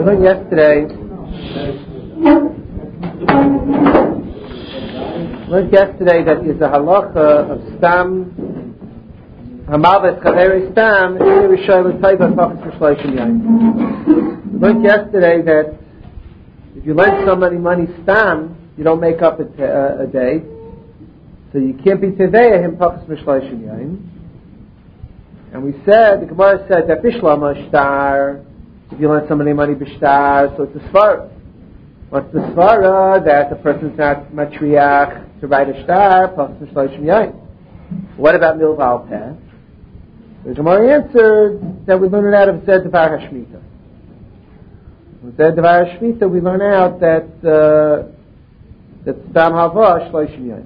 learned yesterday that is a halacha of stam hamavet chaveri stam in Rishayla Taiva Tachas Mishleishim Yain. We learned yesterday that if you lend somebody money stam, you don't make up a day, so you can't be teveya him Tachas Mishleishim Yain. And we said, the Gemara said that Bishlama Shtar, if you lend somebody money b'shtar, so it's a svara. What's the svara? That the person's not matriach to write a shtar, plus the shloshim yain. What about milval peh? The Gemara answered that we learn it out of Zed Devar HaShmita. From Zed Devar HaShmita we learn out that Stam Hava shloshim yain.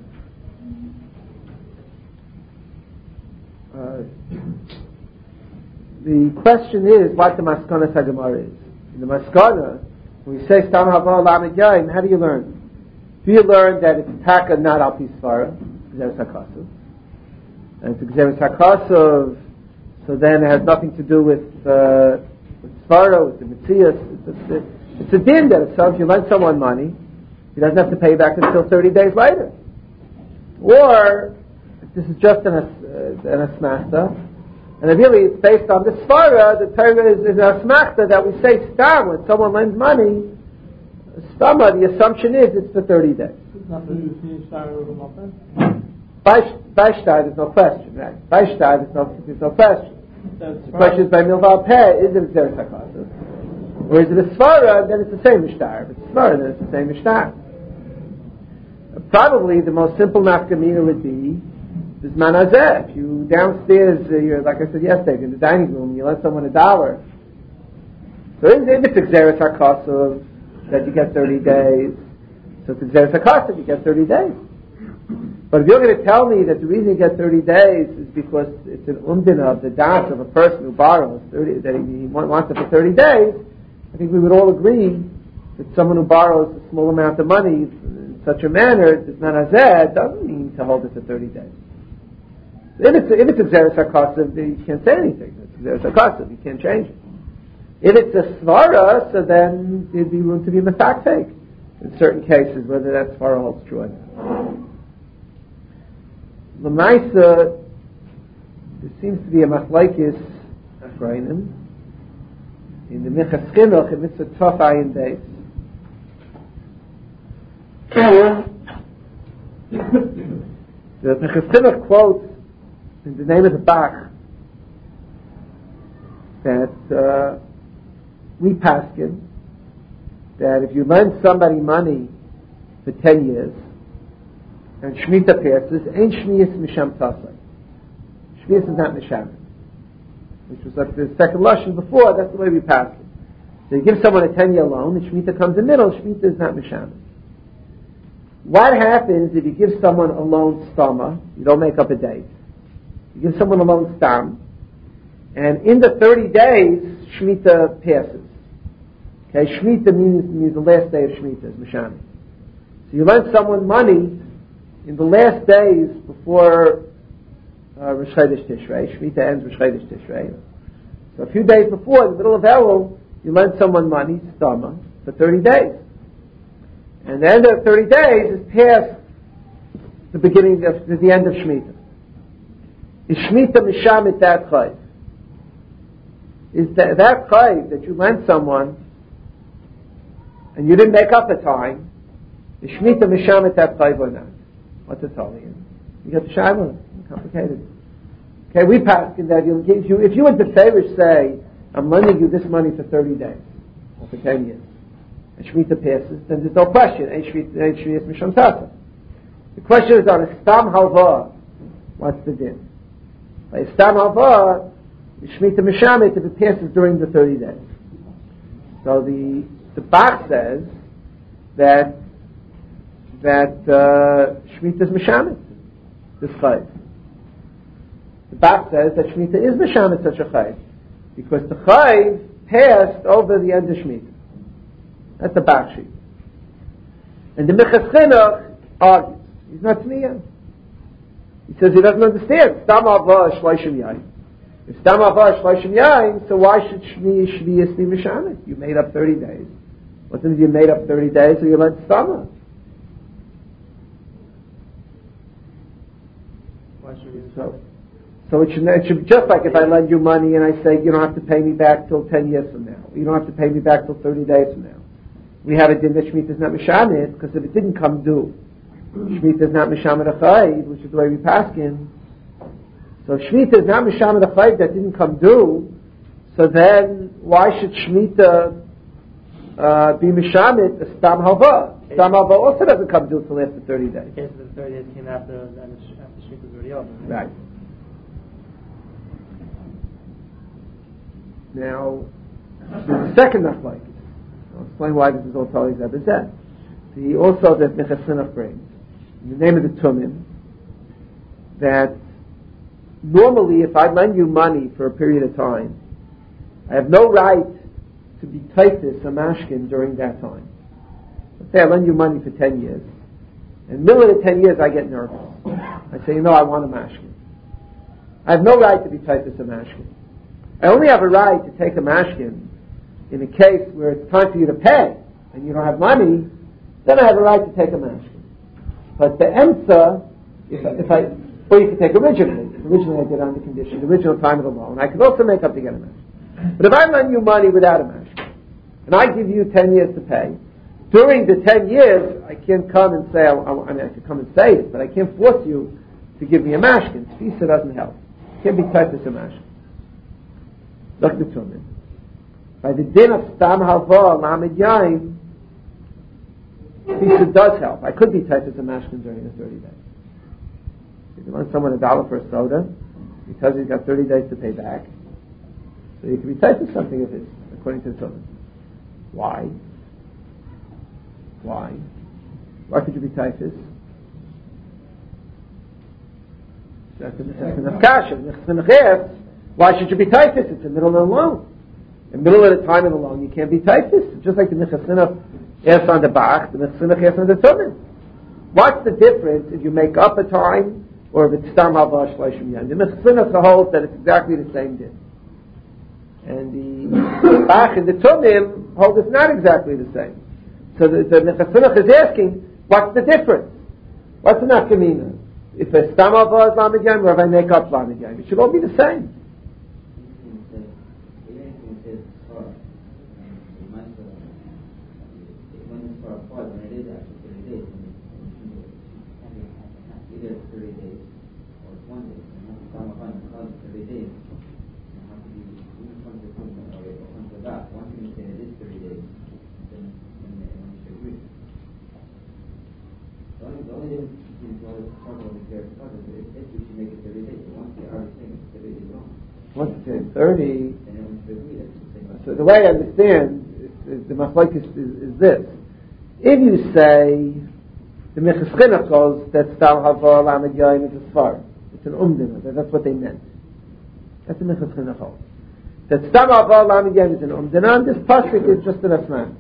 The question is what the Maskana Sagamara is. In the Maskana, when we say Stam Hava Lamed Yain, how do you learn? Do you learn that it's Taka not Al Pi Svara, Gzeres HaKasav, and it's Gzeres HaKasav, so then it has nothing to do with Svara, with the Metzias. It's a din that if you lend someone money, he doesn't have to pay back until 30 days later. Or, if this is just an Asmachta, and really it's based on the Svara, the Torah is a Asmachta that we say Stam, when someone lends money, Stama, the assumption is it's for 30 days. By Shtar, there's no question, right? By Shtar, there's no question. The question is by Milval Peh, is it Gzeres HaKasav? Or is it a Svara, then it's the same Shtar. If it's a Svara, then it's the same Shtar. Probably the most simple nafkamina would be this manazeh. If you downstairs, you're, like I said yesterday, in the dining room, you lend someone $1. So if it's a Gzeres HaKasav, that you get 30 days. So if it's Gzeres HaKasav, you get 30 days. But if you're going to tell me that the reason you get 30 days is because it's an umdina of the das of a person who borrows 30, that he wants it for 30 days, I think we would all agree that someone who borrows a small amount of money in such a manner, it's not azeh, doesn't mean to hold it for 30 days. If it's a Gzeres HaKasav, you can't say anything. It's Gzeres HaKasav, you can't change it. If it's a svara, so then there'd be room to be mefaktek in certain cases, whether that svara holds true or not. L'maisa, there seems to be a machlekes achreinim in the Minchas Chinuch in Mitzvah Tov Ayin Beis. The Minchas Chinuch quotes in the name of the Bach that we paskin that if you lend somebody money for 10 years and Shemitah passes, ain't Shmiyas Misham Tasai. Shmiyas is not Misham, which was like the second Lashon before. That's the way we paskin. So you give someone a 10-year loan, and Shemitah comes in the middle. Shemitah is not Misham. What happens if you give someone a loan stama? You don't make up a date. You give someone a loan stam, and in the 30 days, Shemitah passes. Okay, Shemitah means the last day of Shemitah is Mishami. So you lend someone money in the last days before Rosh Chodesh Tishrei. Shemitah ends Rosh Chodesh Tishrei. So a few days before, in the middle of Elul, you lend someone money, Stama, for 30 days. And the end of 30 days is past the beginning of the end of Shemitah. Is Shemitah Mishamit that chayv? Is that chayv that you lent someone and you didn't make up the time, is Shemitah Mishamit that chayv or not? What's it telling you? You got the shaila. Complicated. Okay, we pass in that if you and the Farish say, I'm lending you this money for 30 days, or for 10 years, and Shemitah passes, then there's no question, ain't Shemitah Misham Tasa. The question is on a Stam Halva, what's the din? By a Stam Halva, Shemitah Mishamit if it passes during the 30 days. So the Bach says that Shemitah is Mishamit, this chayv. The Bach says that Shemitah is Mishamit such a chayv, because the chayv passed over the end of Shemitah. That's the Bach sheet. And the Minchas Chinuch argues. He's not Tmiyah. He says he doesn't understand. Stam Hava Shloshim Yain. If Stam Hava Shloshim Yain, so why should Shviyas be Mishamet? You made up 30 days. Wasn't it you made up 30 days or you lent Stama? So it should be just like if I lend you money and I say you don't have to pay me back till 10 years from now. You don't have to pay me back till 30 days from now. We have a din that Shemitah is not Mishamet, because if it didn't come due, Shemitah is not Mishamet Achayid, which is the way we paskin. So if Shemitah is not Mishamet Achayid that didn't come due, so then why should Shemitah be Mishamet the Stam Hava? Stam Hava also doesn't come due till after 30 days. The case of the 30 days came after Shemitah was already over. Right. Now, there's a second machlokes. I'll explain why this is all totally Zebazet. Also that Mechasinach brings, in the name of the Tumim, that normally if I lend you money for a period of time, I have no right to be typhus a mashkin during that time. Let's say I lend you money for 10 years. In the middle of the 10 years I get nervous. I say, I want a mashkin. I have no right to be typhus a mashkin. I only have a right to take a mashkin in a case where it's time for you to pay and you don't have money, then I have a right to take a mashkin. But the emsa, or you can take originally. Originally I did on the condition, the original time of the loan. I could also make up to get a mashkin. But if I lend you money without a mashkin, and I give you 10 years to pay, during the 10 years, I can't come and say, I could come and say it, but I can't force you to give me a mashkin. Tfisa doesn't help. It can't be typhus a mashkin. Look the Tumim. By the din of Stam Hava, Lamed Yain, Tfisa does help. I could be typhus a mashkin during the 30 days. If you lend someone $1 for a soda, he tells you he's got 30 days to pay back. So you can be typhus something of his, according to the Tumim. Why? Why could you be typhus? Why should you be typhus? It's the middle of the loan. In the middle of the time of the loan, you can't be typhus. Just like the Mechasinach asks on the Bach, the Mechasinach asks on the Tumim. What's the difference if you make up a time or if it's Stam Hava Shloshim Yain? The Mechasinach holds that it's exactly the same din. And the Bach and the Tumim hold it's not exactly the same. So the Mechasinach is asking, what's the difference? What's the nafkamina? If a Stam Hava is Lamed Yain, or if I make up Lamed Yain, it should all be the same. Once it's 30, so the way I understand the machlokes is this: if you say the Mechasinach goes that Stam Hava Lamed Yain is a svar, it's an umdina, that's what they meant. That's the Mechasinach holds. That Stam Hava Lamed Yain is an umdina, and this pasuk is just an asman.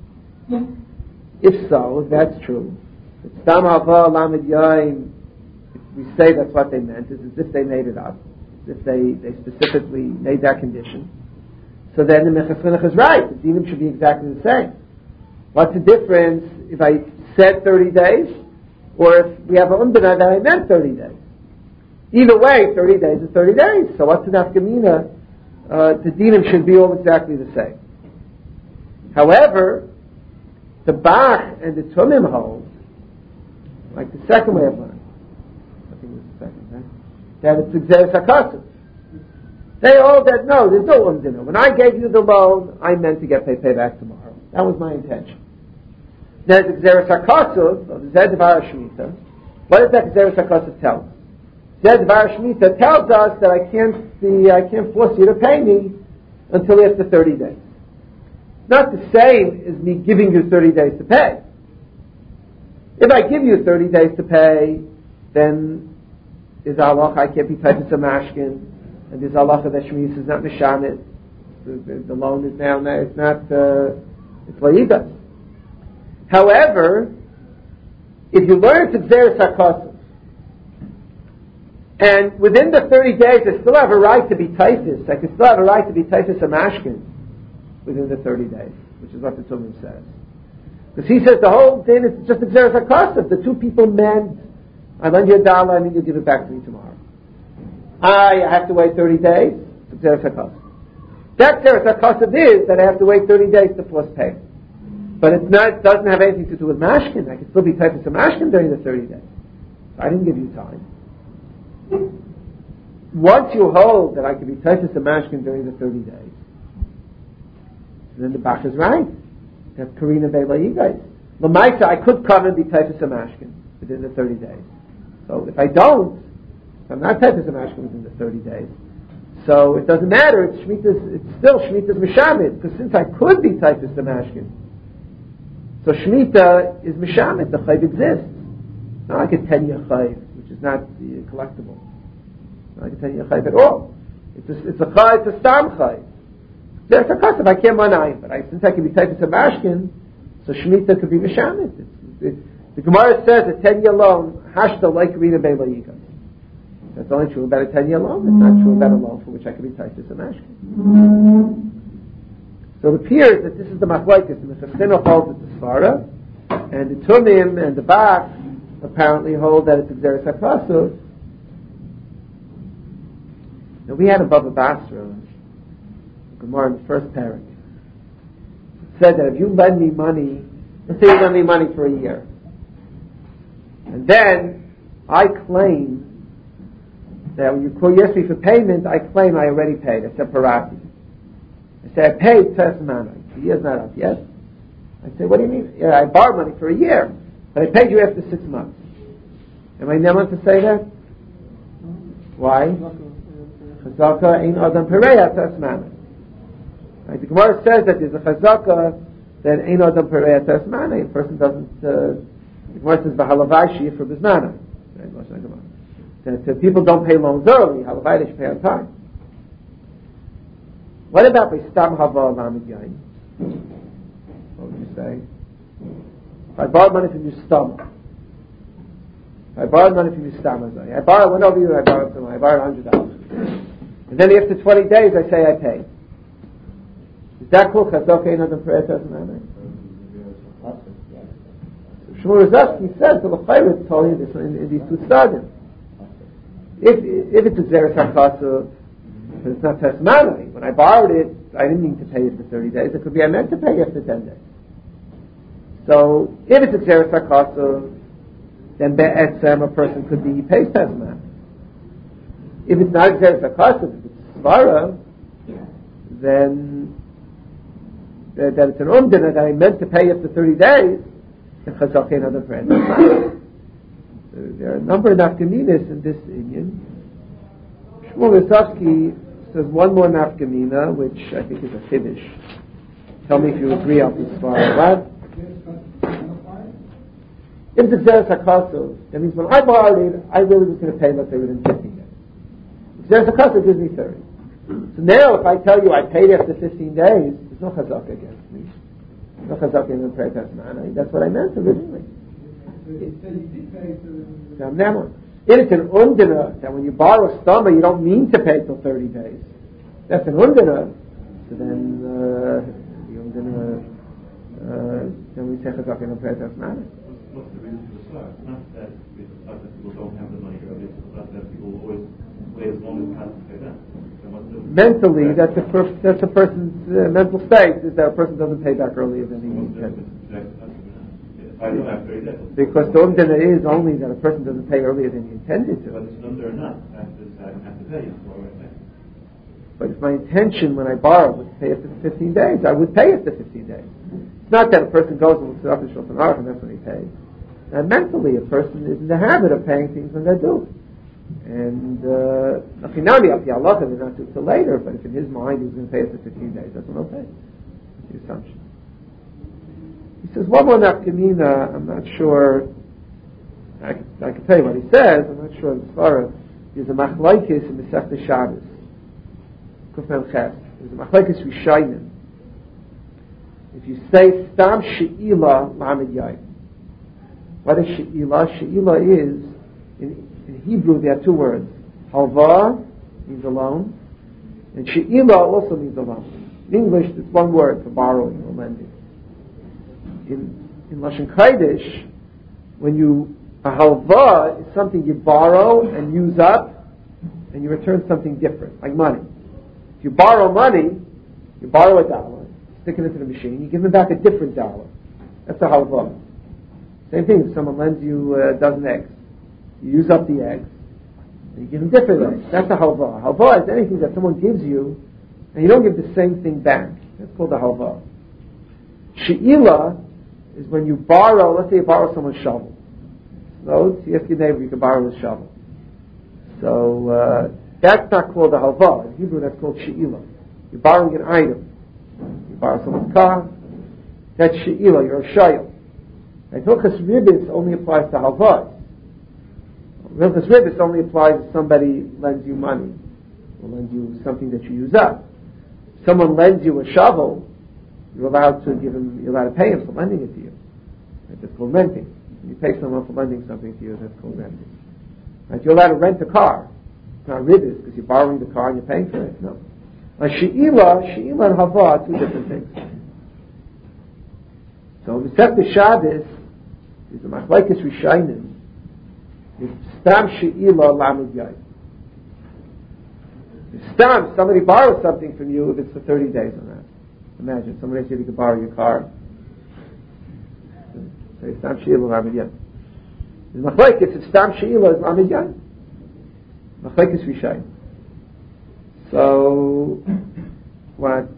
If so, if that's true, that Stam Hava Lamed Yain, if we say that's what they meant, is as if they made it up. If they specifically made that condition, so then the Mechasinach is right. The dinim should be exactly the same. What's the difference if I said 30 days, or if we have an umbana that I meant 30 days? Either way, 30 days is 30 days. So what's the nafkamina? The dinim should be all exactly the same. However, the Bach and the Tumim hold, like the second way of learning, I think it was the second, right? That it's Xeris HaKasav. They hold that no, there's no umdina. When I gave you the loan, I meant to get paid back tomorrow. That was my intention. Now the Xeris HaKasav of Zed Dvar Shemitah, what does that Xeris HaKasav tell us? Zed Dvar Shemitah tells us that I can't force you to pay me until after 30 days. Not the same as me giving you 30 days to pay. If I give you 30 days to pay, then is Allah, I can't be typhus a mashkin, and there's Allah that Shemius is not Mishamit. The loan is now, it's not, it's La'idas. However, if you learn to Xeris HaKasav, And within the 30 days, I still have a right to be Taisis. I can still have a right to be Taisis Amashkin within the 30 days, which is what the Tumim says. Because he says the whole thing is just a Xeris HaKasav. The two people meant, I lend you a dollar, I mean you give it back to me tomorrow. I have to wait 30 days, it's Xeris HaKasav. That Xeris HaKasav is that I have to wait 30 days to plus pay. But it doesn't have anything to do with Mashkin. I can still be Taisis Amashkin during the 30 days. So I didn't give you time. Once you hold that I can be Taisis Amashkin during the 30 days, then the Bach is right. That's Karina Be'la Yigais. L'maisa, I could come and be Taisis Amashkin within the 30 days. So if I don't, I'm not Taisis Amashkin within the 30 days. So it doesn't matter. It's still Shemitah's Mishamit, because since I could be Taisis Amashkin, so Shemitah is Mishamit. The Chayv exists. It's not like a 10-year Chayv, which is not collectible. It's not like a 10-year Chayv at all. It's a Chayv, it's a Stam Chayv. There's a custom. I can't manayim, but since I can be Taisis Amashkin, so Shemitah could be Mishamit. The Gemara says a 10-year loan, Hashta like Karina Be'la Yigais. That's only true about a 10-year loan. It's not true about a loan for which I can be Taisis Amashkin. So it appears that this is the Machlokes, and the Chachina holds it's the Svara, and the Tumim and the Bach apparently hold that it's a Xeris HaKasav. Now we had above a Basra, Gemara in the first parak, said that if you lend me money, let's say you lend me money for a year, and then I claim that when you ask me for payment, I claim I already paid. I said parati. I say I paid Tesmanai. The year's not up yet. I say, what do you mean? Yeah, I borrowed money for a year, but I paid you after 6 months. Am I never to say that? Why? Chazaka ein adam pereya Tesmanai. Right, the Gemara says that there's a chazaka that ein adam pereya Tesmanai. A person doesn't. The Gemara says v'halavai for bismana. That people don't pay loans early. Halavai, they should pay on time. What about by stam hava lamid yain? What would you say? If I borrowed money from your stomach, I borrowed money from your stomach. I went over you and I borrowed some money. I borrowed $100. And then after 20 days I say I paid. Is that cool? Chazok ein adam pereya Tesmanai. Shmuel Rozovsky says the L'chayr told you this in these two stadim. If it's a Xeris HaKasav, but it's not Tesmanai, when I borrowed it, I didn't mean to pay after 30 days. It could be I meant to pay after 10 days. So if it's a Xeris HaKasav, then Be'etzem, a person could be pays Tesmanai. If it's not Xeris HaKasav, if it's Svara, then that it's an umdina that I meant to pay after 30 days, then Chazak ein adam pereya Tesmanai. There are a number of nafkaminas in this union. Shmuel Rozovsky says one more nafkamina, which I think is a chiddush. Tell me if you agree on this far. What? If it's Xeris HaKasav, that means when I borrowed it, I really was going to pay, let's say, within 15 days. Xeris HaKasav gives me 30. So now, if I tell you I paid after 15 days, there's no chazak against me. There's no chazak in the prayer testimony. That's what I meant originally. Now, if it's an undina, that when you borrow a stama, you don't mean to pay till 30 days. That's an undina. So then, the undina, then we say chazak in the prayer testimony. What's the reason for the start? It's not that people don't have the money early, it's not that people always wait as long as possible to pay them. Mentally, that's a person's mental state, is that a person doesn't pay back earlier than he intended. Because the umdana is only that a person doesn't pay earlier than he intended to. But it's an umdana or not. I have to pay you for it. But if my intention when I borrow was to pay after 15 days, I would pay after 15 days. It's not that a person goes and looks it up in Shulchan Aruch and that's when he pays. And mentally, a person is in the habit of paying things when they're due. And Achinami Api Allah, they're not due till later, but if in his mind he was going to pay after 15 days, that's when he'll pay. That's the assumption. He says, one more nafkamina, I'm not sure, I can tell you what he says, I'm not sure as far as, there's a machlaikis in Masechta Shabbos, Kufman Ches, there's a machlaikis Rishayim. If you say, Stam She'ila Lamed Yayin. What is She'ila? She'ila is, in Hebrew there are two words, Halva means a loan, and she'ila also means a loan. In English, it's one word for borrowing or lending. In Lashon Kodesh, a halva is something you borrow and use up, and you return something different, like money. If you borrow money, you borrow $1, stick it into the machine, you give them back a different $1. That's a halva. Same thing, if someone lends you a dozen eggs, you use up the eggs, and you give them different eggs. That's a halva. Halva is anything that someone gives you, and you don't give the same thing back. That's called a halva. She'ila is when you borrow, let's say you borrow someone's shovel. So you ask your neighbor, you can borrow his shovel. So that's not called a halva. In Hebrew, that's called she'ila. You're borrowing an item. You borrow someone's car, that's she'ila, you're a shayel. And Hilchas Ribis only applies to halvas. Hilchas Ribis only applies if somebody lends you money or lends you something that you use up. If someone lends you a shovel, you're allowed to pay him for lending it to you. That's called renting. When you pay someone for lending something to you, that's called renting. Right? You're allowed to rent a car. It's not Ribis because you're borrowing the car and you're paying for it. No. She'ila and Hava are two different things. So Masechta Shabbos is a machlekes Rishonim. Is stam she'ila lamed yai. Stam, somebody borrows something from you if it's for 30 days on that. Imagine somebody said you could borrow your car. Say stam she'ila lamed yai. The machlekes if stam she'ila is lamed yai. Machlekes Rishonim. So what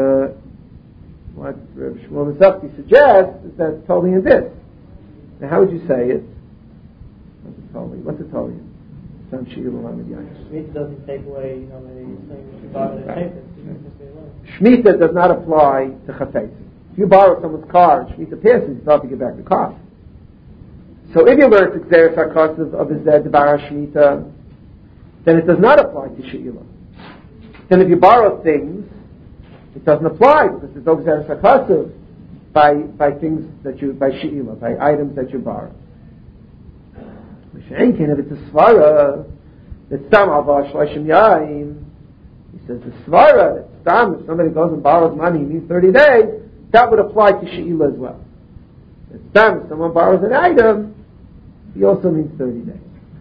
Shmuel Masechta suggests is that it's totally in this. Now, how would you say it? What's it totally? Some she'ila lamed yai. Shemitah doesn't take away, the thing that you bought at the Shemitah does not apply to chafetz. If you borrow someone's car and Shemitah passes, you have to give back the car. So if you learn to Xeris HaKos of his Devar Shemitah, then it does not apply to she'ila. Then if you borrow things, it doesn't apply because there's no Xeris HaKos by things by she'ila, by items that you borrow. If it's a svara, that's stam alva shloshim yaim. He says the svara, that's stam, if somebody goes and borrows money, he needs 30 days, that would apply to she'ila as well. It's stam, if someone borrows an item, he also needs 30 days.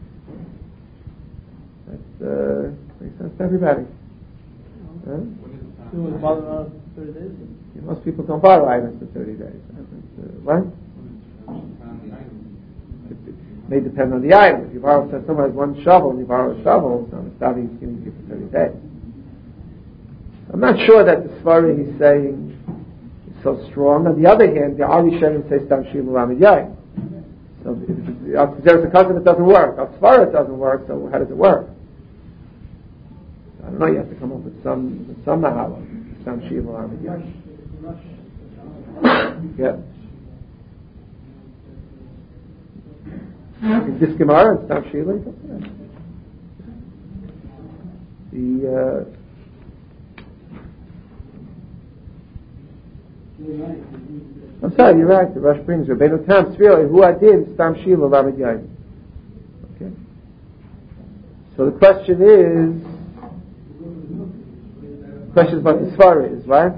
That makes sense to everybody. Huh? Most people don't borrow items for 30 days. What? It may depend on the item. If you borrow, someone has one shovel and you borrow a shovel, so it's not even giving you for 30 days. I'm not sure that the svara he's saying is so strong. On the other hand, the Ari Shem says Stam She'ila Lamed Yai. So if there's a custom, it doesn't work. Al svara it doesn't work, so how does it work? I don't know, you have to come up with some mahala. Stam She'ila Lamed Yai. Yeah. In this Gemara, it's Stam She'ila. I'm sorry, you're right. The Rush brings Rabbeinu Tam Tzvila Hu Adin Stam She'ila Lamed Yai. Okay. So the question is about the Svara is, right?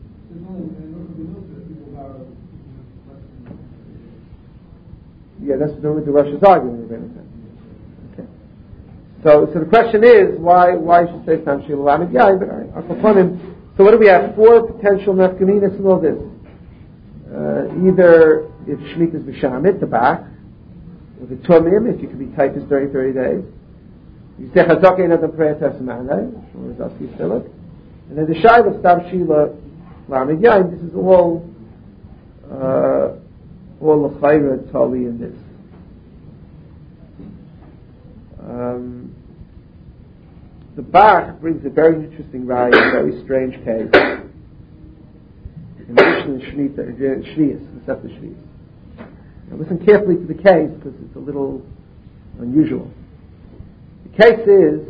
Yeah, that's what the Rush is arguing with Rabbeinu Tam. Okay. So the question is why should say Stam She'ila Lamed Yai? But I'll confront him. So what do we have? 4 potential nafkaminas in all this. Either if Shemitah is b'shamit, the back, or the tumim, if you can be typhus during 30 days. You say chazaka in adam prayer tesmanai, or zaski philip, and then the shayla Stam She'ila Lamed Yai. This is all l'chayra tali in this. The Bach brings a very interesting raya, a very strange case. In Mishnah and Shvius, Masechta Shvius. Now listen carefully to the case because it's a little unusual. The case is,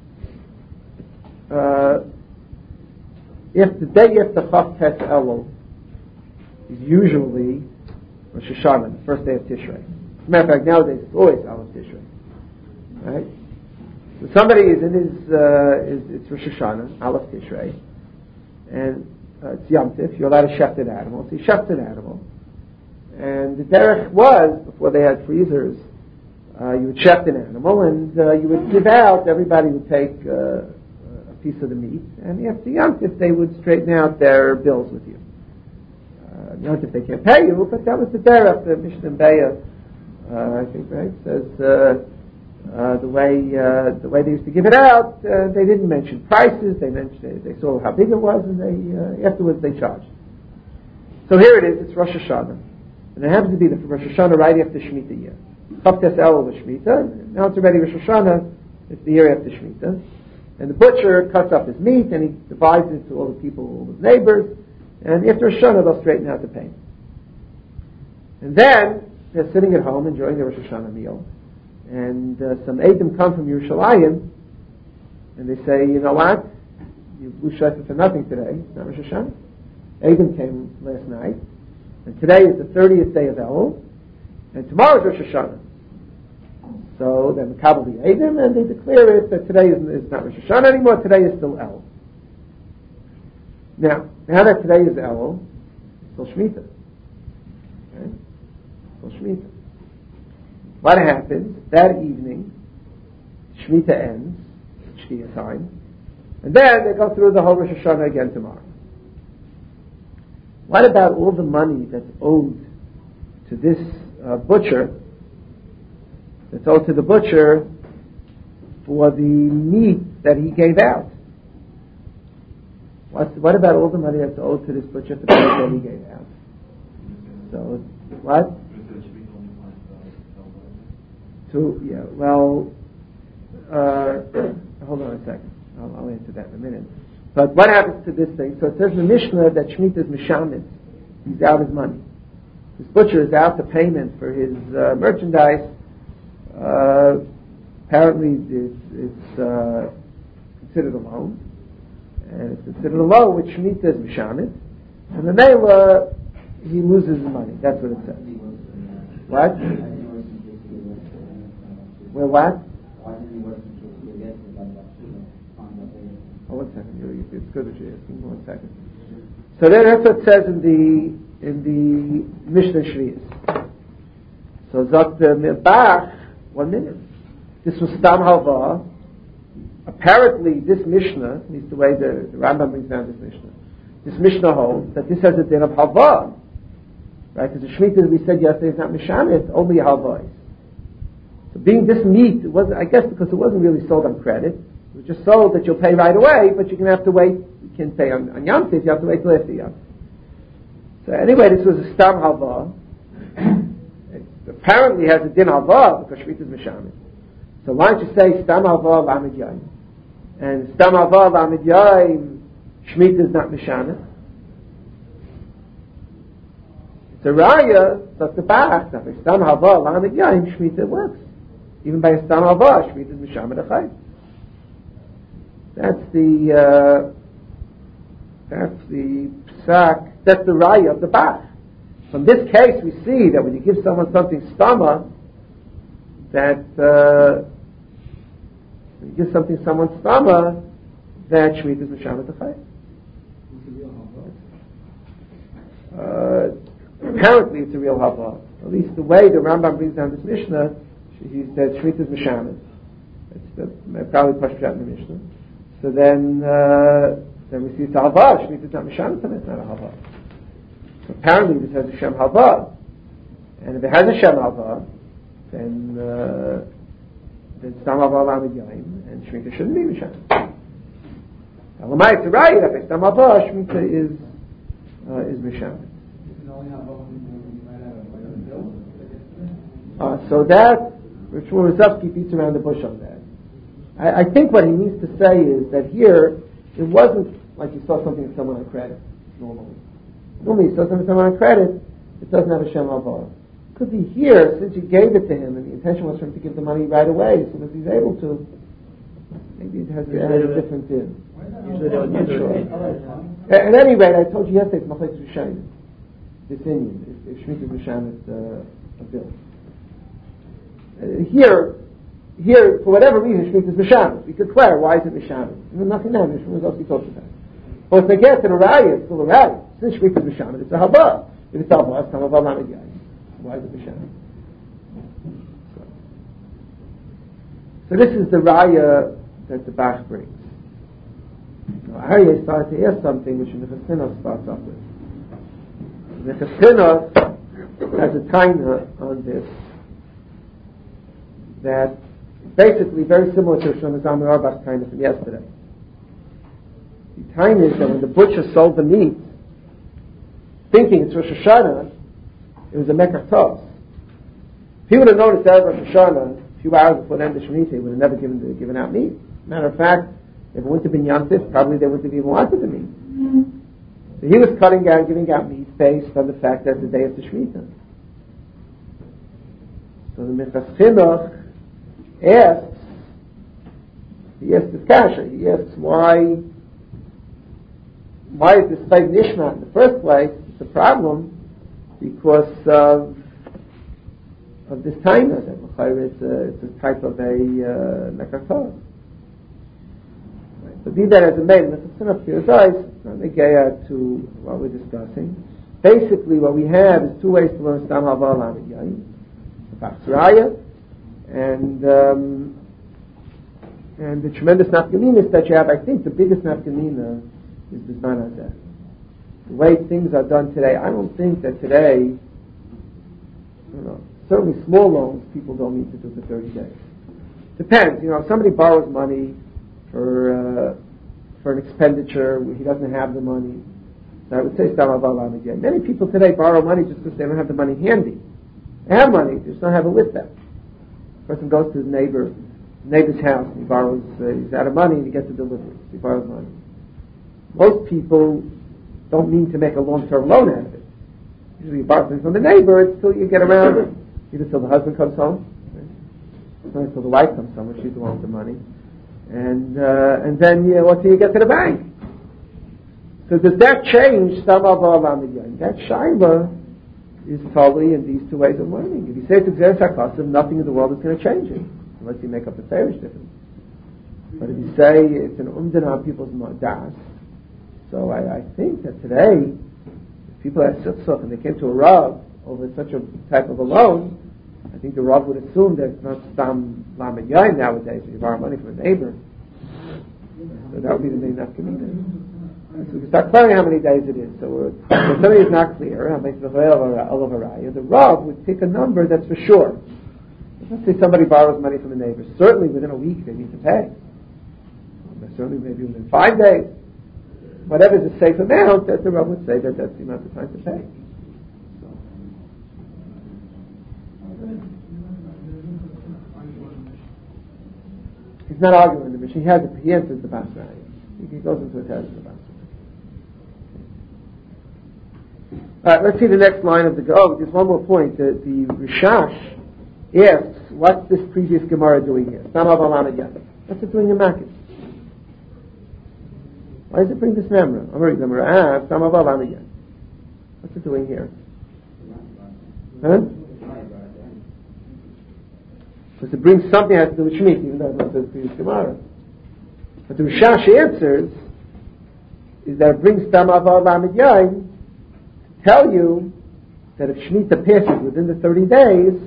if the day after Chav Tes Elul is usually Rosh Hashanah, the first day of Tishrei. As a matter of fact, nowadays it's always Elul Tishrei. Right? So somebody is in it's Rosh Hashanah, Aleph Tishrei, and it's Yom Tif, you're allowed to shecht an animal, so you shecht an animal. And the derech was, before they had freezers, you would shecht an animal, and you would give out, everybody would take a piece of the meat, and after Yom Tif they would straighten out their bills with you. Yom Tif they can't pay you, but that was the derech. The Mishnah Be'ah, I think, right, says the way they used to give it out, they didn't mention prices. They saw how big it was, and they afterwards they charged. So here it is. It's Rosh Hashanah, and it happens to be the Rosh Hashanah right after Shemitah year. Chavtes El was Shemitah. Now it's already Rosh Hashanah. It's the year after Shemitah, and the butcher cuts up his meat and he divides it to all the people, all his neighbors, and after Rosh Hashanah they'll straighten out the payment. And then they're sitting at home enjoying their Rosh Hashanah meal. And some Eidim come from Yerushalayim, and they say, you know what? You blew shofar for nothing today. It's not Rosh Hashanah. Eidim came last night, and today is the 30th day of Elul, and tomorrow is Rosh Hashanah. So they makabel the Eidim, and they declare it that today is not Rosh Hashanah anymore. Today is still Elul. Now that today is Elul, it's still Shemitah. Okay? Still Shemitah. What happens? That evening, Shemitah ends, Shkia time, and then they go through the whole Rosh Hashanah again tomorrow. What about all the money that's owed to this butcher, that's owed to the butcher for the meat that he gave out? What about all the money that's owed to this butcher for the meat that he gave out? So, what? Hold on a second. I'll answer that in a minute. But what happens to this thing? So it says in the Mishnah that Shemitah is mishamit. He's out his money. This butcher is out the payment for his merchandise. Apparently it's considered a loan. And it's considered a loan which Shemitah is mishamit. And the Mela, he loses his money. That's what it says. What? Well, what? Oh, 1 second. It's good that you're asking. 1 second. So then that's what it says in the Mishnah Shvius. So Zot Mirbach, 1 minute. This was Stam Halva. Apparently, this Mishnah, at least the way the Rambam brings down this Mishnah holds that this has a din of Halva. Right? Because the Shemitah, as we said yesterday, is not Mishamit, only Halva. So being this meat, it wasn't, I guess because it wasn't really sold on credit. It was just sold that you'll pay right away, but you're going to have to wait. You can't pay on Yom Tif, you have to wait till after Yom Tif. So anyway, this was a Stam Halva. It apparently has a din Halva because Shemitah is Mishamit. So why don't you say Stam Halva Lamed Yayim? And Stam Halva Lamed Yayim, Shemitah is not Mishamit. It's a raya, but the back, that by Stam Halva Lamed Yayim, Shemitah works. Even by Stam Halva, Shemitah is Mishamit Achai. That's the psak, that's the raya of the back. From this case, we see that when you give someone something stama, that when you give something someone stama, that Shemitah is Mishamit Achai. Apparently, it's a real hava. At least the way the Rambam brings down this Mishnah, he said Shemitah is Mishamit. It's probably pushed out in the Mishnah. So then we see it's a hava. Shemitah is not Mishamit, and it's not a hava. So apparently, this has a Shem hava, and if it has a Shem hava, then Stam hava Lamed Yayim, and Shemitah shouldn't be Mishamit. Elamai, it's right. If Stam hava, Shemitah is Mishamit. So that, Shmuel Rosovsky beats around the bush on that. I think what he needs to say is that here, it wasn't like you saw something with someone on credit, normally. Normally you saw something with someone on credit, it doesn't have a Shem Havah. Could be here, since you gave it to him, and the intention was for him to give the money right away, as soon as he's able to, maybe it has a different din. I'm not sure. At any rate, I told you yesterday, it's Machlekes Rishonim. This Indian, if Shemitah is Mishamit a bill. Here, here, for whatever reason, Shemitah is Mishamis. We could declare, why is it Mishamis? Nothing there, Mishamis was also talked about. But if they get to the Raya, it's still a Raya. Since Shemitah is Mishamis, it's a Haba. If it's Haba, it's Haba Lamed Yayin. Why is it Mishamis? So this is the Raya that the Bach brings. Now, Aryeh started to ask something which the Chassinos starts off with. The Chassinos has a taina on this that basically very similar to Shlomo Zalman Auerbach's taina from yesterday. The taina is that when the butcher sold the meat, thinking it's Rosh Hashanah, it was a Mekach Tov. If he would have noticed that Rosh Hashanah, a few hours before the end of Shemitah, he would have never given out meat. Matter of fact, if it wouldn't have been Yom Tif, probably they wouldn't have even wanted the meat. So he was cutting down, giving out meat based on the fact that it's the day of the Shemitah. So the Minchas Chinuch asks, he asks this kasha, he asks why is this Chayv Nishma in the first place? It's a problem because of this time. It's a type of a Mekach Tov. So be that as it may, let's sit up here. It's not negaya to what we're discussing. Basically, what we have is two ways to learn Stam Hava Lamed Yayin, the Bachzraya, and the tremendous nafkaminas that you have. I think the biggest nafkamina is the Zman Hazeh. The way things are done today, I don't think that today, certainly small loans people don't need to do for 30 days. Depends, if somebody borrows money for an expenditure, he doesn't have the money. So I would say Stam Hava Lamed Yayin. Many people today borrow money just because they don't have the money handy. They have money, they just don't have it with them. A person goes to his neighbor's house, and he borrows, he's out of money, and he gets a delivery. He borrows money. Most people don't mean to make a long-term loan out of it. Usually you borrow things from the neighbor until you get around it. Either till the husband comes home, right? Until the wife comes home, when she's the one with the money. And then, till you get to the bank. So does that change Stam Hava Lamed Yayin? That Shaila is totally in these two ways of learning. If you say it's Gzeres HaKosav, nothing in the world is going to change it, unless you make up a Farish difference. But if you say it's an umdana on people's das, so I think that today, if people have Sitzach and they came to a Rav over such a type of a loan, I think the Rav would assume that it's not Stam Lamed Yayin nowadays, if you borrow money from a neighbor. So that would be the main nafkamina. So we can start clearing how many days it is. So if somebody is not clear, the Rav would pick a number that's for sure. Let's say somebody borrows money from a neighbor. Certainly within a week they need to pay. Certainly maybe within 5 days. Whatever is a safe amount, that the Rav would say that that's the amount of time to pay. He's not arguing the mission. He answers the Basraya. He goes into a test of the Basraya. All right, let's see the next line of the... there's one more point. The Rishash asks, what's this previous Gemara doing here? Stam Hava Lamed Yayin. What's it doing in Makkah? Why does it bring this memra? Gemara, Stam Hava Lamed Yayin. What's it doing here? Huh? Because it brings something that has to do with Shemitah, even though it's not the previous Gemara. But the Rishash answers is that it brings Stam Hava Lamed Yayin to tell you that if Shemitah passes within the 30 days,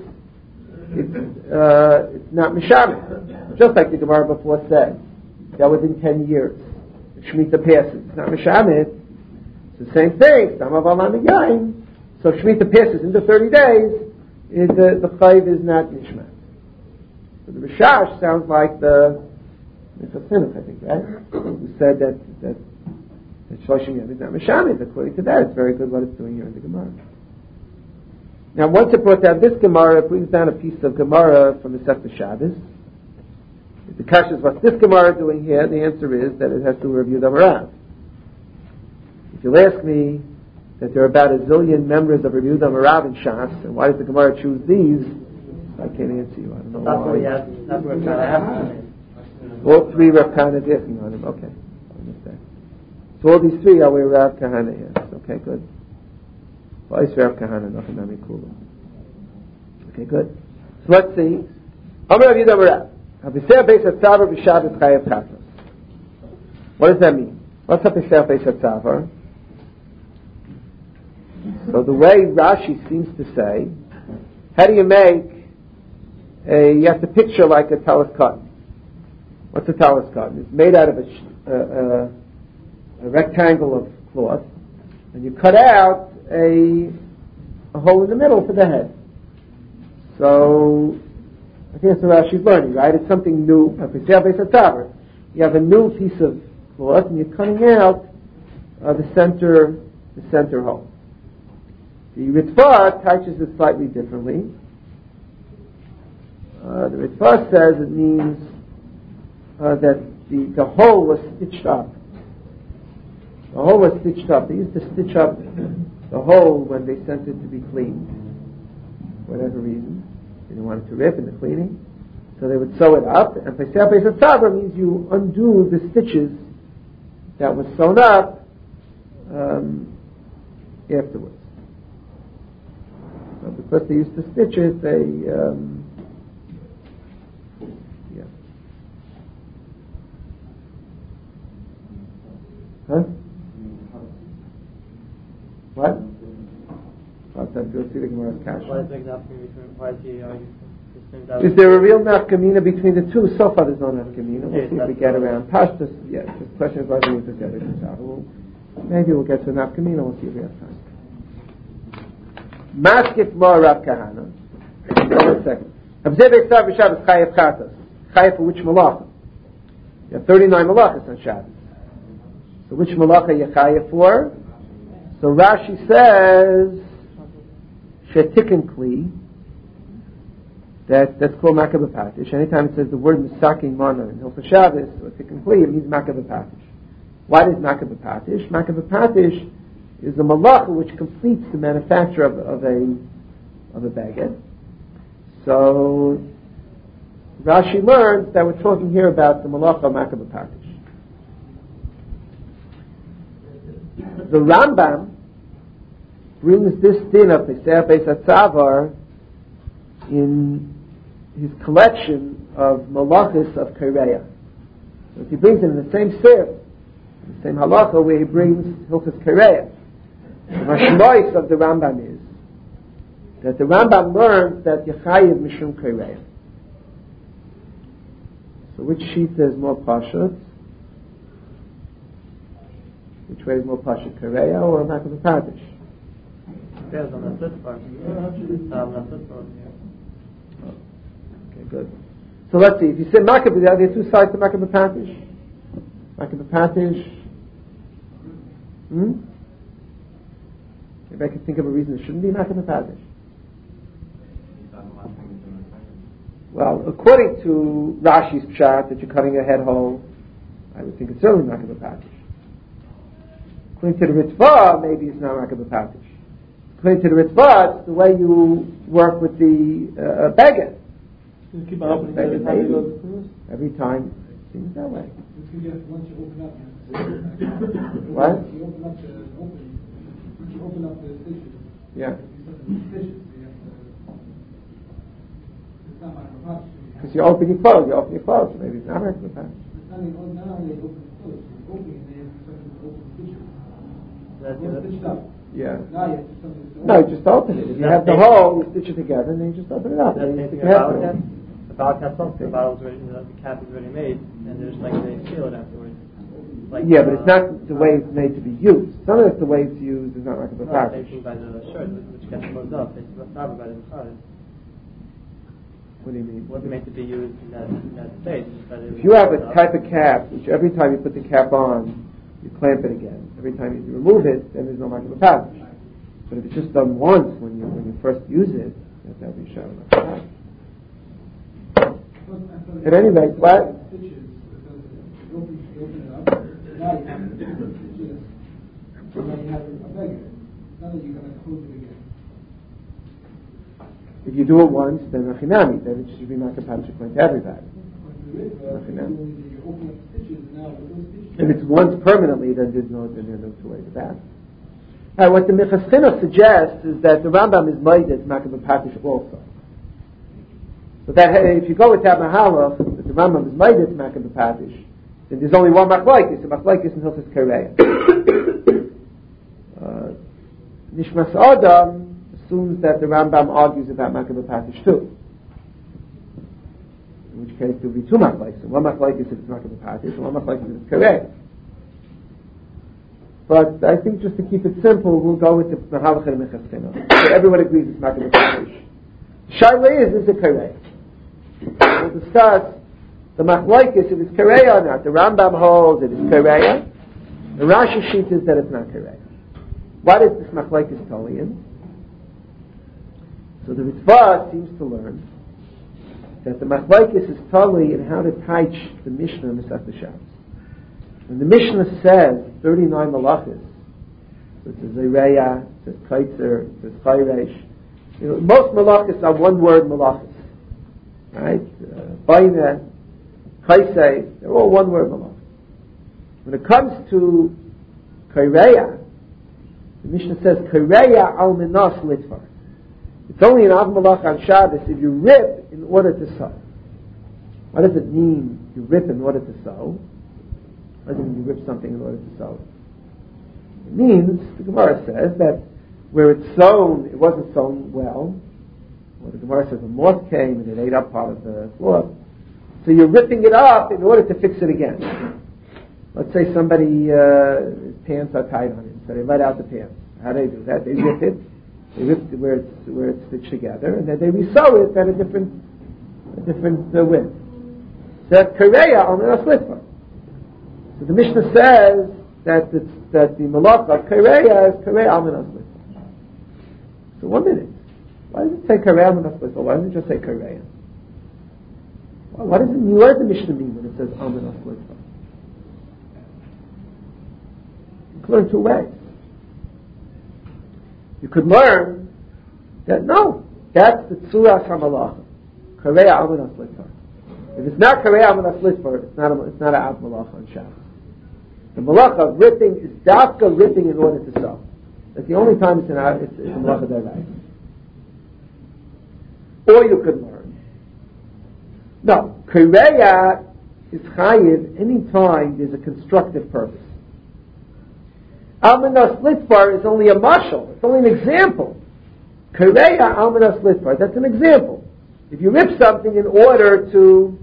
it's not Mishamet. Just like the Gemara before said, that within 10 years, if Shemitah passes, it's not Mishamet. It's the same thing, Stam Hava Lamed Yayin. So if Shemitah passes in the 30 days, the Chayv is not Nishmat. So the Rishash sounds like the Chassinuch, I think, right? Who said that Shloshim Yom is not Mishamet. According to that, it's very good what it's doing here in the Gemara. Now, once it brought down this Gemara, it brings down a piece of Gemara from the Sefta Shabbos. If the question is, what's this Gemara doing here? The answer is that it has to review the Rav. If you'll ask me that there are about a zillion members of Review the Rav in Shas, and why does the Gemara choose these? I can't answer you. I don't know why. That's where it's going to happen. All three Rav Kahana is asking on him. Okay. I understand. So all these three are where Rav Kahana is. Okay, good. Well, it's Rav Kahana, nothing Kula. Okay, good. So let's see. Amar Rav Yehuda Rav. What does that mean? What's Hapiser Beisat Tzavar? So the way Rashi seems to say, how do you make you have to picture like a talus cotton. What's a talus cotton? It's made out of a rectangle of cloth, and you cut out a hole in the middle for the head. So I think that's what Rashi's learning, right? It's something new. You have a new piece of cloth, and you're cutting out the center hole. The Ritva touches it slightly differently. The Ritva says it means that the hole was stitched up. The hole was stitched up. They used to stitch up the hole when they sent it to be cleaned, for whatever reason. They didn't want it to rip in the cleaning. So they would sew it up. And Pesach Tzavra means you undo the stitches that was sewn up afterwards. So because they used to stitch it, Huh? What? Go see the Gemara's Kash. Is there a real nafkamina between the two? So far there's no nafkamina. We'll see if we get around. Pashtus, yes. The question is whether we put together. Maybe we'll get to nafkamina. We'll see if we have time. Maskit Mar Rav Kahana. One second. Chayev for which malacha? You have 39 malachas on Shabbos. So which malacha you chayev for? So Rashi says shetikin kli. That's called makah b'patish. Anytime it says the word misakin mana in Hilchos Shabbos or tikkun kli, it means makah b'patish. What is makah b'patish? Makah b'patish is a malacha which completes the manufacture of a baguette. So Rashi learns that we're talking here about the malacha of makah b'patish. The Rambam brings this din of Pesach Beisat Tzavar in his collection of malachis of Kareya. So he brings it in the same sir, the same halacha where he brings Hilchos Kareya. The mashmois of the Rambam is that the Rambam learns that Yechayiv Mishum Kareya. So which sheet is more pashut? Which way is more pashut, Kareya or Makah b'Patish? Depends on the fifth part. Okay, good. So let's see. If you say Makah b'Patish, there are two sides to Makah b'Patish. Makah b'Patish. If I can think of a reason it shouldn't be Makah b'Patish. Well, according to Rashi's pshat that you're cutting a head hole, I would think it's certainly Makah b'Patish. According to the Ritva, maybe it's not Makah b'Patish. According to the Ritva, it's the way you work with the baguette. You keep on opening every time you go to cruise? Every time it seems that way. Once you open up, What? once you open up the stitches, Yeah. it's not Makah b'Patish. Because you open your clothes, so maybe it's not Makah b'Patish. It's not only open the clothes, you're opening and they have something to open stitches. It's stitched up. Yeah. Now you have to something to open. No, you just open it. If you have the hole, you stitch it together, and then you just open it up. That's And the you same thing stick your about head the through. The bottle cap's also, the bottle's already, the cap is already made, and they're just like they seal it afterwards. Like, Yeah, but it's not the way it's made to be used. Some of it's the way it's used is not like a No, b'Patish. they do by the shirt, which gets closed up. It's not by the side. What do you mean? It wasn't meant to be used in that state. If you have a type of cap, which every time you put the cap on, you clamp it again. Every time you remove it, then there's no Makah b'Patish. But if it's just done once when you first use it, that would be shot Makah b'Patish. At any rate, what? Stitches, because you open it up, now you have stitches, and then you have a baguette. Now that you're going to close it again. If you do it once, then Achinami, then it should be Makah b'Patish according to everybody. You open up stitches, now with those stitches. If it's once permanently, then there's no two ways about it. Now, what the Mechaschina suggests is that the Rambam is made as Makah b'Patish also. So that if you go with that Mahalach, that the the Rambam is made it Makah B'Patish, then there's only one machlokes, the machlokes in Hilchos Kareya. Nishmas Adam assumes that the Rambam argues about Makah B'Patish too. In which case there will be two machlokes. One machlokes if it's Makah B'Patish, and one machlokes if it's Kareya. But I think just to keep it simple, we'll go with the Mahalacha and Mechaskina. So everyone agrees it's Makah B'Patish. Shaila is a Kareya. We'll discuss the machlokes if it's Kareya or not. The Rambam holds that it's Kareya. The Rashi sheet is that it's not Kareya. What is this machlokes totally in? So the Ritva seems to learn that the machlokes is totally in how to teach the Mishnah in Masechta Shabbos. When the Mishnah says 39 malachas, so it says Zereya, it says Kaitzer, it says Chayresh. Most malachas are one word malachas. Right? Baina, Chaysei, they're all one word malachas. When it comes to Kareya, the Mishnah says Kareya al minas litvar. It's only an av malach on Shabbos if you rip in order to sow. What does it mean you rip in order to sow? What does it mean you rip something in order to sow? It means, the Gemara says, that where it's sown, it wasn't sown well. Or the Gemara says a moth came and it ate up part of the cloth. So you're ripping it up in order to fix it again. Let's say somebody, his pants are tied on him, so they let out the pants. How do they do that? They rip it. They rip it where it's stitched together, and then they resew it at a different width. So that's Kareya al minas litvar. So the Mishnah says that the malacha of Kareya is Kareya al minas litvar. So 1 minute. Why does it say Kareya al minas litvar? Why doesn't it just say Kareya? Well, what does the Mishnah mean when it says al minas litvar? You can learn two ways. You could learn that no, that's the Tzuras HaMalacha. Kareya al minas litvar. If it's not Kareya al minas litvar, it's not an av malacha on Shabbos. The malacha of ripping is dafka ripping in order to sow. That's the only time it's a malacha d'oraisa. Or you could learn, no, Kareya is chayiv any time there's a constructive purpose. Al minas litvar is only a mashal. It's only an example. Kareya al minas litvar. That's an example. If you rip something in order to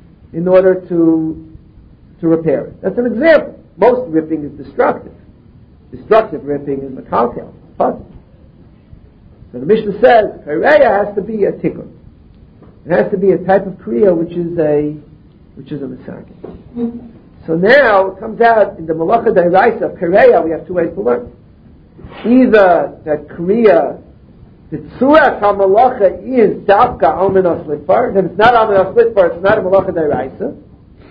repair it, that's an example. Most ripping is destructive. Destructive ripping is makalkel, puzzle. So the Mishnah says Kareya has to be a tikkun. It has to be a type of kriya which is a masakin. So now it comes out in the malacha d'oraisa of Kareya, we have two ways to learn. Either that kriya, the tzuras ha-malacha is dafka al minas litvar, then it's not al minas litvar, it's not a malacha d'oraisa.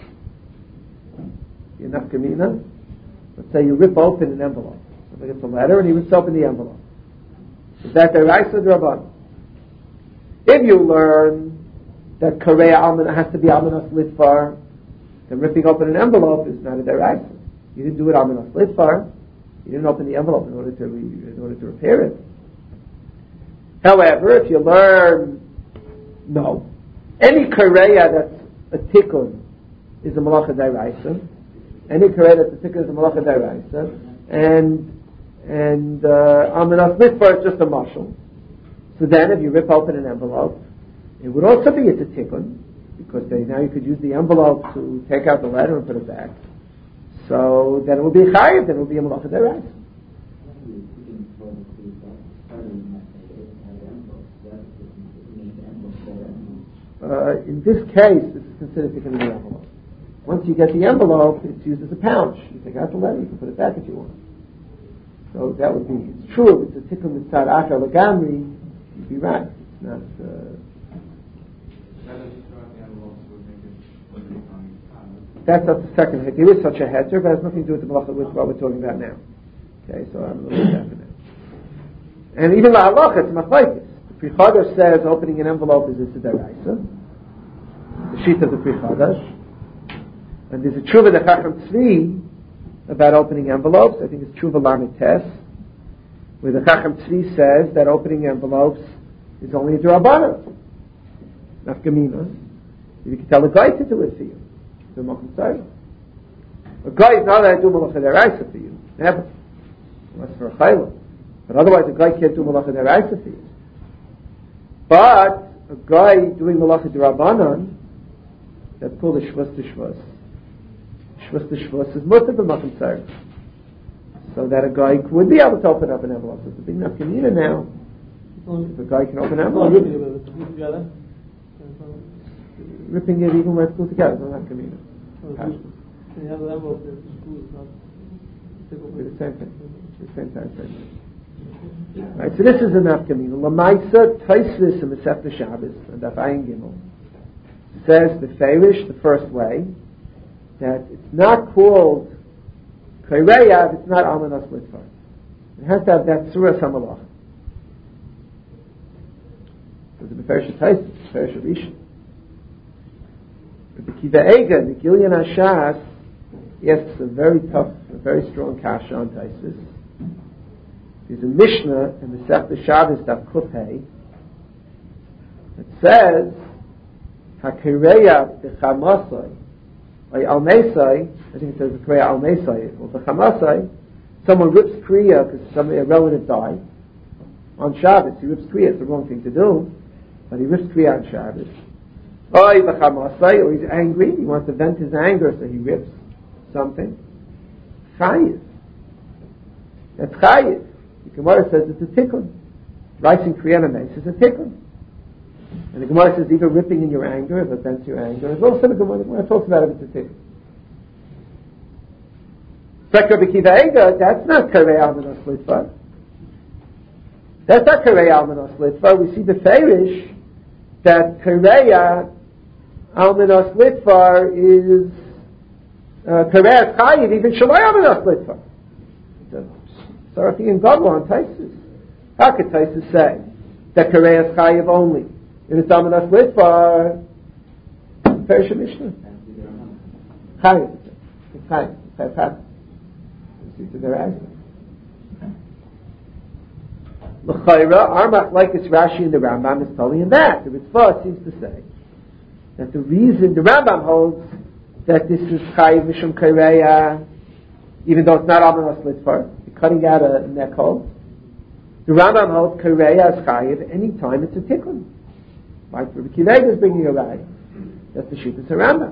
Enough kamina. Let's say you rip open an envelope. Somebody gets a letter and he rips open the envelope. Is that d'oraisa or d'rabbanan? If you learn that Kareya has to be al minas litvar, then ripping open an envelope is not a d'oraisa. You didn't do it al minas litvar. You didn't open the envelope in order to repair it. However, if you learn, no, any Kareya that's a tikkun is a malacha d'oraisa. Any Kareya that's a tikkun is a malacha d'oraisa, and al minas litvar is just a mashal. So then, if you rip open an envelope, it would also be a tikkun, because now you could use the envelope to take out the letter and put it back. So then it will be chayiv, then it will be a malacha d'oraisa. In this case, this is considered tikkun in the envelope. Once you get the envelope, it's used as a pouch. You take out the letter, you can put it back if you want. So that would be, it's true, if it's a tikkun mitzad achar legamri, you'd be right. It's not... That's not the second heter. There is such a heter, but it has nothing to do with the malacha with what we're talking about now. Okay, so I'm going to leave that for now. And even la halacha, it's machlokes. The Pri Chadash says opening an envelope is a d'oraisa. The sheet of the Pri Chadash. And there's a tshuva the Chacham Tzvi about opening envelopes. I think it's tshuva lamed tes, where the Chacham Tzvi says that opening envelopes is only a d'rabbanan. Nafkamina. You can tell a guy to do it for you. A guy is not allowed to do malacha deraisa for you. Never. Unless for a chayla. But otherwise a guy can't do malacha deraisa for you. But a guy doing malacha derabanan, that's called a shvus to shvus. Shvus to shvus is mutter b'makom tzarech. So that a guy would be able to open up an envelope. It's a big enough community now. If a guy can open an envelope. Ripping it even when it's put together, it's not community. Can you have an envelope in school? It's not the same thing. The same time. Right, so this is enough community. Lamaisa Taisvis and Masechta Shabbos and Daf Ayin Gimel says the Feirish, the first way, that it's not called Kaireya if it's not Almanas Litvar. It has to have that Surah Samalach. So the Beferish Taisvis, the Beferish Rishon. The Kiva Ega, the Gilyan Ashas, asks a very tough, a very strong kasha on Taisvis. There's a Mishnah in the Masechta Shabbos Daf Kufhei that says Hakireya b'chamasai by Almesai. I think it says Hakireya Almesai or b'chamasai. Someone rips kriya because a relative died on Shabbos. He rips kriya. It's the wrong thing to do, but he rips kriya on Shabbos. Oy b'chamasai, or he's angry. He wants to vent his anger, so he rips something. Chayiv. That's chayiv. The Gemara says it's a tikkun. Rising kriya is a tikkun. And the Gemara says either ripping in your anger, if it vents your anger, as also the Gemara talks about it, it's a tikkun. Sekra b'kiva ega, that's not karei almanos litvar. That's not karei almanos litvar. We see the Feirish that karei almanos litvar is karei chayiv, even shalai almanos litvar. Sarafi and Gadol on Taisus. How could Taisus say that Karei is Chayiv only? In its Amanas Litvar, Perish Mishnah. Chayiv. It's Chayiv. It's Chayiv. You see to their eyes. L'chayra, Armach, like it's Rashi and the Rambam, is totally in that. The Ritzvah seems to say that the reason the Rambam holds that this is Chayiv Mishum Karei, even though it's not Amanas Litvar, cutting out a neck hole. The Rambam holds Kareya as Chayiv anytime it's a tikkun. Like Rabbi Kiva is bringing a raya. That's the Shittas Rambam.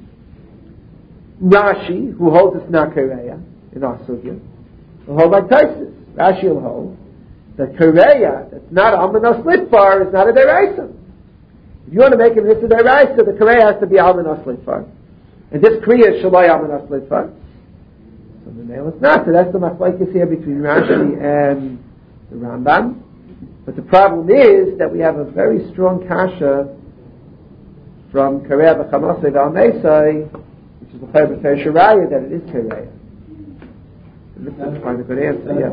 Rashi, who holds it's not Kareya in our sugya, will hold like Taisus. Rashi will hold that Kareya that's not Almanos Litvar is not a deraisa. If you want to make it into deraisa, the Kareya has to be Almanos Litvar, and this Kriya is Shalai Almanos Litvar. So the nail is not. So that's the machlokes here between Rashi and the Rambam. But the problem is that we have a very strong kasha from Kareya b'chamasei v'almeisai, which is the Chayv b'fer Shiraya, that it is Kareya. Let's find a good answer. Yeah.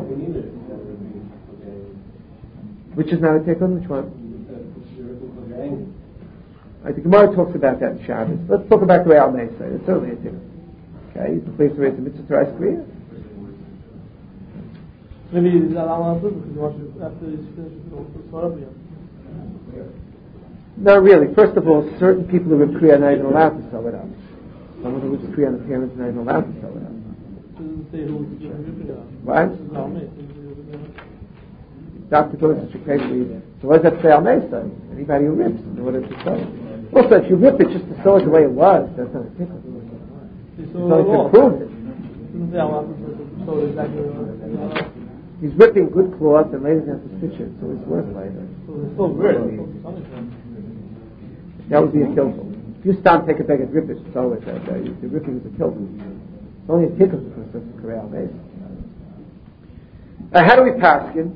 Which is not a tikkun? Which one? The Gemara talks about that in Shabbos. Let's talk about Kareya al-meisai. It's certainly a tikkun. Okay, he's the place where it's a mitzvah to rise kriya. Maybe he's not allowed to because he wants to, after he's finished with the Sarabia. No, really. First of all, certain people who rip kriya are not even allowed to sell it out. Someone who rips kriya on the parents is not even allowed to sell it out. It doesn't say who's ripping it out. What? Dr. goes to Chicago. So what does that say al-meisai? Anybody who rips in order to sell it. Also, if you rip it just to sell it the way it was, that's not a tikkun. So it's improved it. He's ripping good cloth and later has to stitch it, so it's worth later. So it's still good. That would be a kilkel. If you stop, take it back and rip it, sew it, the ripping is a kilkel. It's only a tikkun because it's a Karei al-meisai. How do we paskin?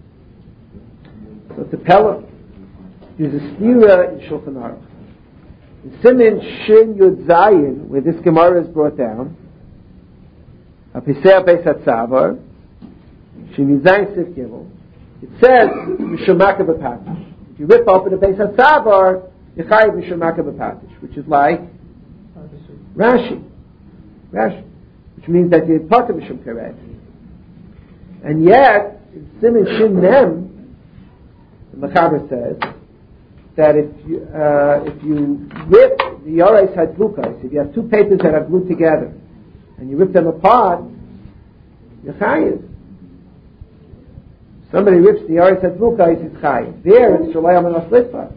So it's a Pella. There's a stira in Shulchan Aruch. In Siman Shin Yud Zayin, where this Gemara is brought down, Apisei Beis HaTzavar, Shin Yud Zayin Sif Gimel, it says Mishumaka B'Patish. If you rip open a Beis HaTzavar, you chayiv Mishumaka B'Patish, which is like Rashi, which means that you part of Mishum Karei. And yet, in Siman Shin Nem, the Mechaber says that if you rip the Yoreis Hadlukos, if you have two papers that are glued together, and you rip them apart, you're chayiv. Somebody rips the Yoreis Hadlukos, it's chayiv. There, it's Shalai Amanos Litvar.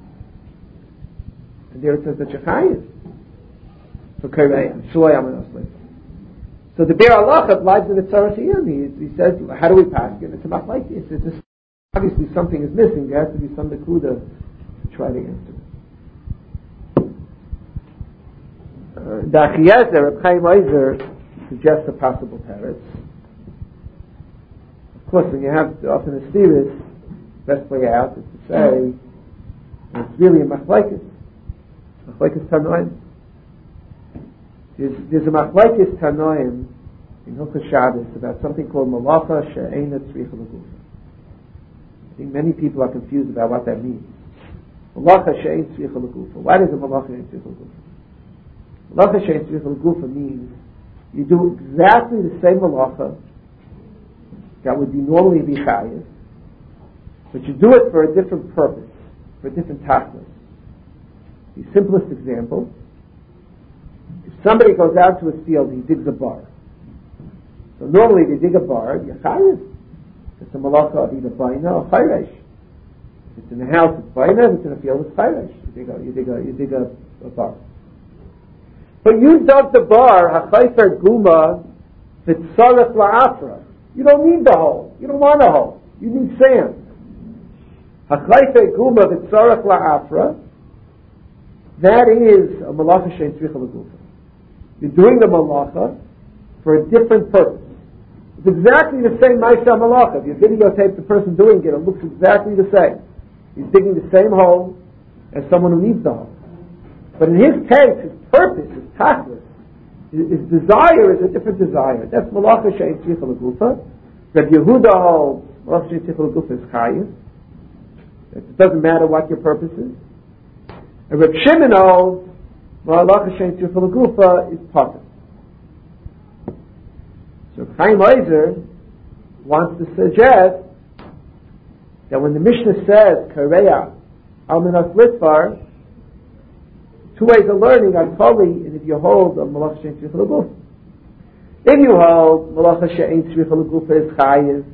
And there it says that you're chayiv. For Kareya, Shalai Amanos Litvar. So the Be'er Halacha applies to the Tzarech Iyam. He says, how do we pass it? It's a machlokes. It's just, obviously something is missing. There has to be some nekuda to try to answer it. The Achiezer, Reb Chaim Ozer, suggests a possible teretz. Of course, when you have often a stiris, best way out is to say it's really a machlokes Tanoim. There's a machlokes Tanoim in Hilchos Shabbos about something called malacha she'eina tzricha l'gufa. I think many people are confused about what that means. Malacha she'ein tzricha l'gufa. Why does a malacha she'ein tzricha l'gufa? Malacha she'ein tzricha l'gufa means you do exactly the same malacha that would be normally be chayiv, but you do it for a different purpose, for a different tachlis. The simplest example: if somebody goes out to a field, he digs a bar. So normally, if you dig a bar, you're chayiv. It's a malacha of either baina or chayresh. If it's in the house, it's baina. If it's in the field, it's chayresh. You dig a bar. But you dug the bar, hachayfer guma, v'tzarech la'afra. You don't need the hole. You don't want a hole. You need sand. Hachayfer guma v'tzarech la'afra. That is a malacha she'en tzricha l'gufa. You're doing the malacha for a different purpose. It's exactly the same ma'aseh malacha. If you videotape the person doing it, it looks exactly the same. He's digging the same hole as someone who needs the hole. But in his case, his purpose, his tachlis, his desire is a different desire. That's malacha she'en tzricha l'gufa. Reb Yehuda holds malacha she'en tzricha l'gufa is chayiv. It doesn't matter what your purpose is. And Reb Shimon holds malacha she'en tzricha l'gufa is patur. So Chaim Ozer wants to suggest that when the Mishnah says Kareya Almanas Litvar, two ways of learning are totally, and if you hold Malacha She'en Tzricha L'Gufa. If you hold Malacha She'en Tzricha L'Gufa is Chayiv,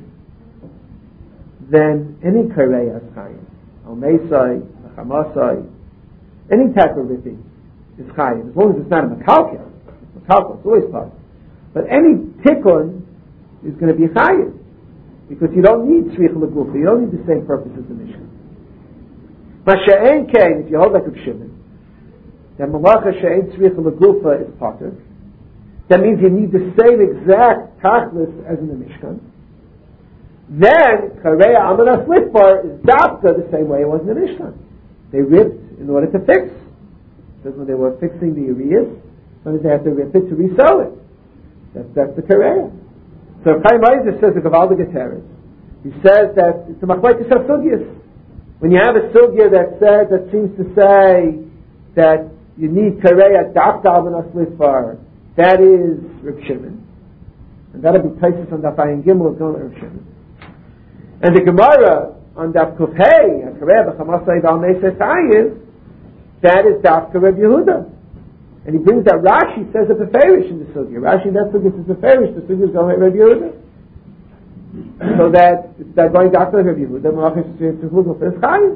then any Kareya is Chayiv. Al-Meisai, Chamasai, any type of ripping is Chayiv, as long as it's not a Mekalkel. Mekalkel, it's always possible. But any tikkun is going to be chayiv, because you don't need tzricha l'gufa. You don't need the same purpose as the Mishnah. Masha'en kain, if you hold like a Shimon, then malacha she'en tzricha l'gufa is patur. That means you need the same exact tachlis as in the Mishnah. Then kareya amanas litvar is dafka the same way it was in the Mishnah. They ripped in order to fix. Because when they were fixing the areas, sometimes they had to rip it to resew it. That's the Kareya. So Chaim Ozer says the Gavaldik Teretz. He says that it's a machlokes of sugyas. When you have a sugya that seems to say that you need Kareya dafka almanas litvar, that is Reb Shimon, and that'll be places on Daf Ayin Gimel going to Reb Shimon. And the Gemara on Daf Kuf Hey, Kareya b'chamasai v'almeisei chayiv, that is dafka Reb Yehuda. And he brings that Rashi says a beferish in the sugya. Rashi in that sugya says beferish. The sugya is going to Reb Yehuda. So that it's that going after Reb Yehuda, malacha she'en tzricha l'gufa is chayiv.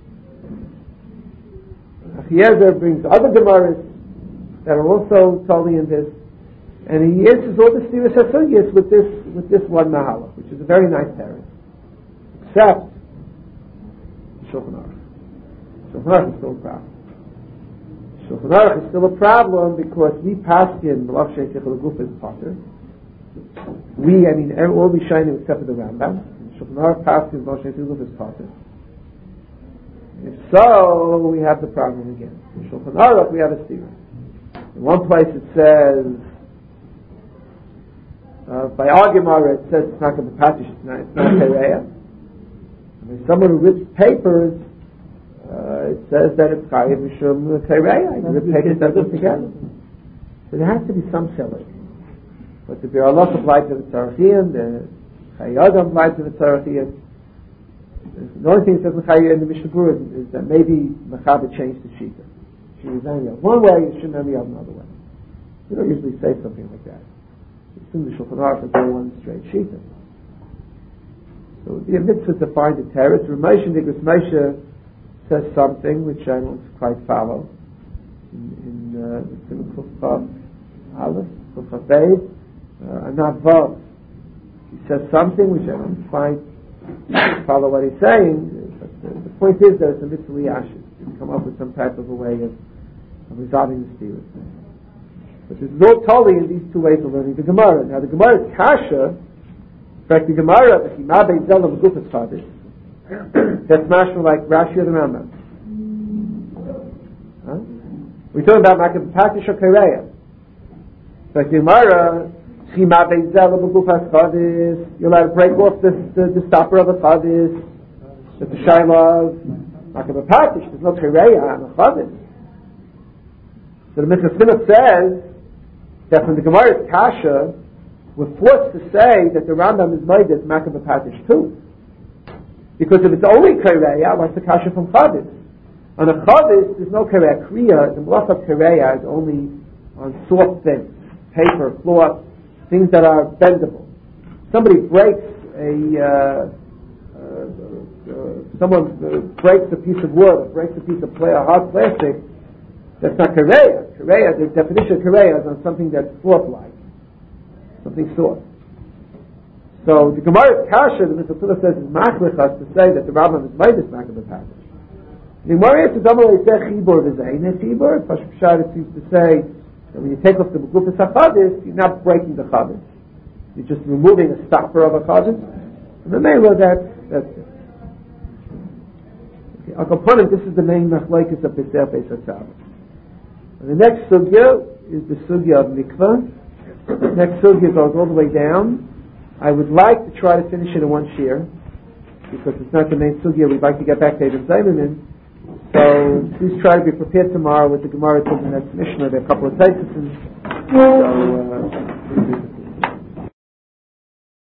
Achiezer brings other gemaras that are also totally in this, and he answers all the stiris hasugyas with this one mahalach, which is a very nice parent, except Shulchan Aruch. Shulchan Aruch is still a problem. Shulchan Aruch is still a problem because we paskin malacha she'en tzricha l'gufa is patur. All we shining except for the Rambam. Shulchan Aruch paskin malacha she'en tzricha l'gufa is patur. If so, we have the problem again. In Shulchan Aruch we have a stira. In one place it says, by our Gemara it says it's not going to be patish, it's not Kareya. And someone who rips papers, it says that it's chayiv mishum Kareya. You rip papers that look together. So there has to be some shilling. But the Be'er Halacha applied to the Tzarechiyim, the Chayyadam applied to the Tzarechiyim. The only thing that says in the Mishnah Berurah is that maybe Mechaber changed the Shita. One way, you shouldn't have another way. You don't usually say something like that. It's in the Shulchan Aruch as one straight sheet. So it would be a mitzvah to find a teretz. Moshe says something which I don't quite follow. In Kuf Aleph, Kuf Beis, Anat Vav. He says something which I don't quite follow what he's saying. But the point is that it's a mitzvah liyashis. You come up with some type of a way of resolving the stira. But this is all totally in these two ways of learning the Gemara. Now the Gemara is kasha. In fact, the Gemara, the Himabe Zel of Gufas Chadis, that's mashma like Rashi or the Rambam. Huh? We're talking about Makav Patish or Kareya. So the Gemara, Himabe Zel of Gufas Chadis, you're allowed to break off the stopper of a Chadis, the Shaila of Makav Patish, there's no Kareya on a Chadis. So the Mitzvah says that when the Gemara is kasha, we're forced to say that the Rambam is made as Makav Patish too. Because if it's only Kareya, what's the kasha from Chadis? On a Chadis, there's no Kareya. Kriya, the Malach of Kareya is only on soft things, paper, cloth, things that are bendable. Somebody breaks someone breaks a piece of wood, or breaks a piece of hard plastic, that's not Kareya. Kareya, the definition of Kareya is on something that's cloth-like. Something soft. So the Gemara Kasha, the Mitzvah says, is machlichas to say that the Rambam is made this Makav Patish. The Gemara is to double say chibur v'zein chibur. Pashut Pshat seems to say that when you take off the Megufas HaChadis, you're not breaking the Chadis. You're just removing a stopper of a Chadis. And the Mela, that's it. Okay, Akaponim, this is the main machlokes of Pesach Pesach. And the next sugya is the sugya of mikvah. The next sugya goes all the way down. I would like to try to finish it in one shir, because it's not the main sugya. We'd like to get back to Eben Zayman. So please try to be prepared tomorrow with the Gemara to the next Mishnah. There are a couple of places. So